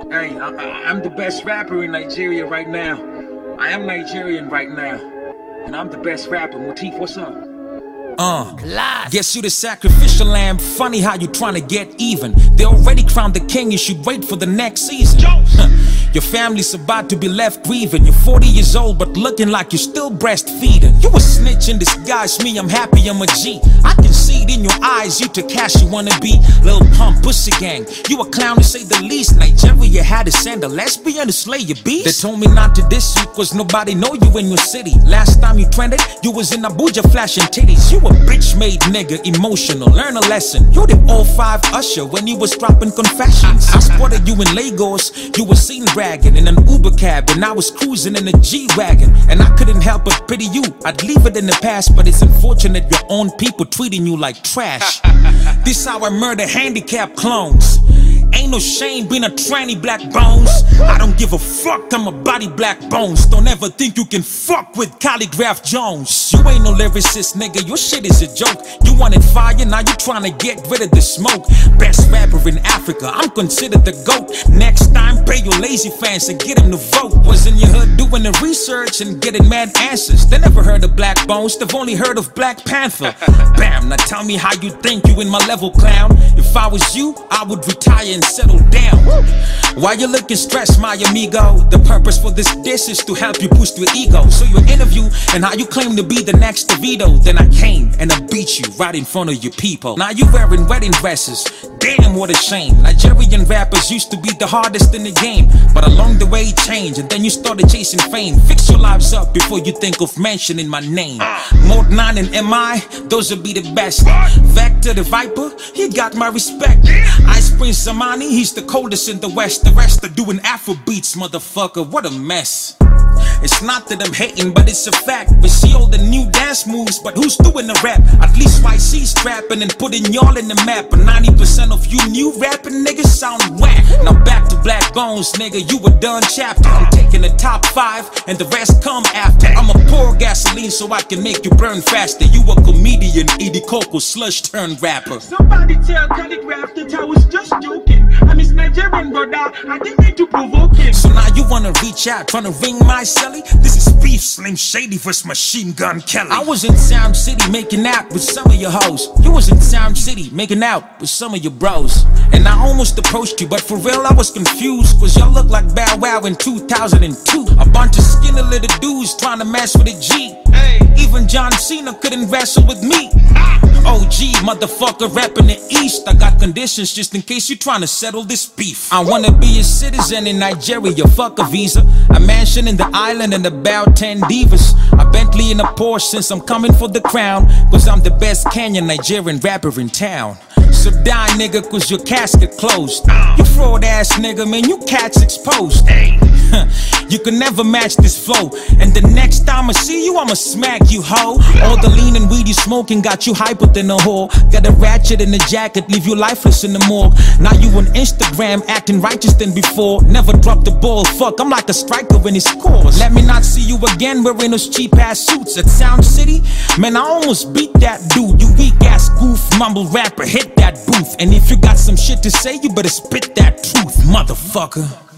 Hey, I'm the best rapper in Nigeria right now. I am Nigerian right now. And I'm the best rapper. Motif, what's up? Guess you the sacrificial lamb. Funny how you tryna get even. They already crowned the king, you should wait for the next season. Your family's about to be left grieving. You're 40 years old but looking like you're still breastfeeding. You a snitch in disguise, me I'm happy I'm a G. I can see it in your eyes, you to cash you wanna be. Lil Pump, Pussy Gang, you a clown to say the least. Nigeria had to send a lesbian to slay your beast. They told me not to diss you cause nobody know you in your city. Last time you trended, you was in Abuja flashing titties. You a bitch made nigga, emotional, learn a lesson. You the 05 Usher when you was dropping confessions. I spotted you in Lagos, you was seen bragging in an Uber cab, and I was cruising in a G-Wagon. And I couldn't help but pity you, I'd leave it in the past, but it's unfortunate your own people treating you like trash. This how I murder handicapped clones. Ain't no shame being a tranny black bones. I don't give a fuck, I'm a body black bones. Don't ever think you can fuck with Calligraph Jones. You ain't no lyricist, nigga, your shit is a joke. You wanted fire, now you tryna get rid of the smoke. Best rapper in Africa, I'm considered the GOAT. Next time, pay your lazy fans and get them to vote. Was in your hood doing the research and getting mad answers. They never heard of Black Bones, they've only heard of Black Panther. Bam, now tell me how you think you in my level, clown. If I was you, I would retire and settle down. Why you looking stressed, my amigo? The purpose for this diss is to help you boost your ego. So you interview and how you claim to be the next DeVito. Then I came and I beat you right in front of your people. Now you wearing wedding dresses. Damn, what a shame. Nigerian rappers used to be the hardest in the game, but along the way it changed and then you started chasing fame. Fix your lives up before you think of mentioning my name. Mode 9 and MI, those will be the best. Vector the Viper, he got my respect. Ice Prince Zamani, he's the coldest in the West. The rest are doing Afro beats, motherfucker, what a mess. It's not that I'm hating, but it's a fact. We see all the new dance moves, but who's doing the rap? At least YC's trapping and putting y'all in the map. But 90% of you new rapping niggas sound whack. Now back to Black Bones, nigga, you a done chapter. I'm taking the top 5 and the rest come after. I'ma pour gasoline so I can make you burn faster. You a comedian, Edie Coco slush turned rapper. Somebody tell Calligraph that I was just joking. I'm his Nigerian brother, I didn't mean to provoke him. So now you wanna reach out, tryna ring my celly? This is beef, Slim Shady vs Machine Gun Kelly. I was in Sound City making out with some of your hoes. You was in Sound City making out with some of your bros. And I almost approached you, but for real I was confused, cause y'all look like Bow Wow in 2002. A bunch of skinny little dudes trying to mess with a G. Even John Cena couldn't wrestle with me. OG motherfucker rapping the East. I got conditions just in case you trying to settle this beef. I wanna be a citizen in Nigeria, fuck a visa. A mansion in the island and about 10 divas. A Bentley and a Porsche since I'm coming for the crown. Cause I'm the best Kenyan Nigerian rapper in town. So die nigga cause your casket closed. You fraud ass nigga, man, you cats exposed. You can never match this flow. And the next time I see you, I'ma smack you, ho. All the lean and weed you smoking got you hyper than a whore. Got a ratchet in the jacket, leave you lifeless in the morgue. Now you on Instagram acting righteous than before. Never drop the ball, fuck, I'm like a striker when he scores. Let me not see you again wearing those cheap ass suits at Sound City. Man, I almost beat that dude. You weak ass goof, mumble rapper, hit that booth. And if you got some shit to say, you better spit that truth, motherfucker.